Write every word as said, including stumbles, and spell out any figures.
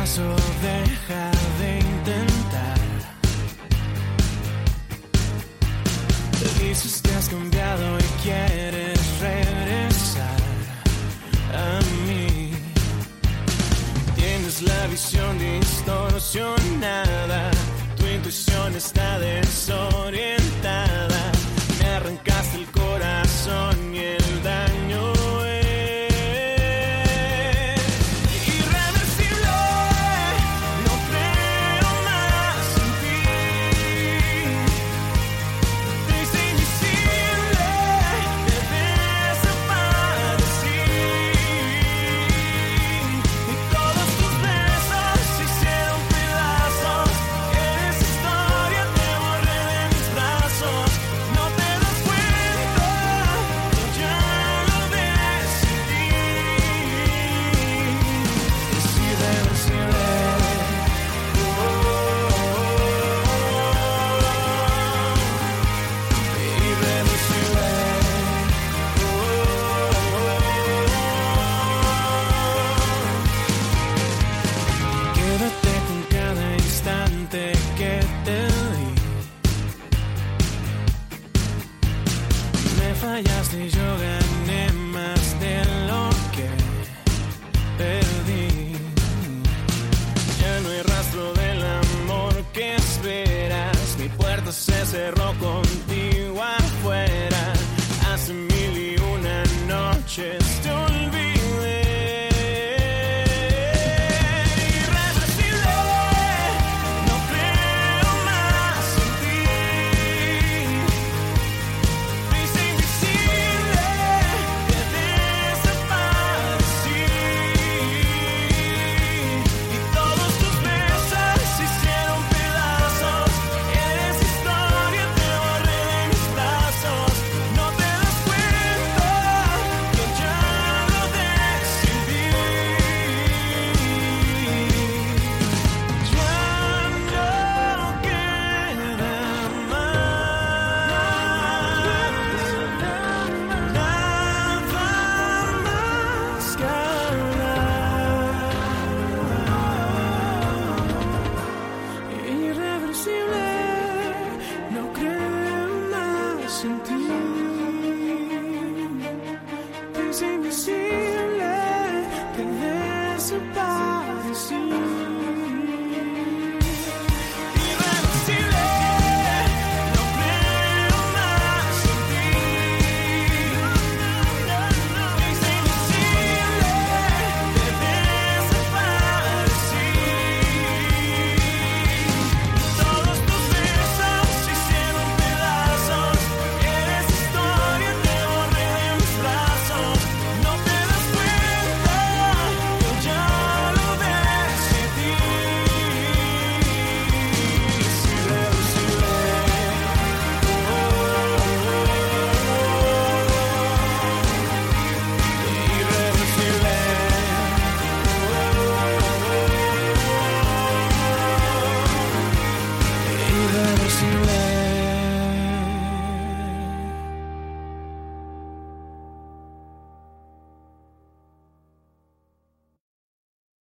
fracaso, deja de intentar. Te dices que has cambiado y quieres regresar a mí. Tienes la visión distorsionada, tu intuición está desorientada. Me arrancaste el corazón y el daño es irreversible. No creo más en ti. Te hice invisible, te desaparecí. Y todos tus besos se hicieron pedazos. Esa historia te borré de mis brazos. No te das cuenta, yo ya lo decidí. Es irreversible. Oh, oh, oh. Irreversible. Oh, oh, oh. Quédate con cada instante que te di. Me fallaste y yo gané más de lo que perdí. Ya no hay rastro del amor que esperas. Mi puerta se cerró contigo.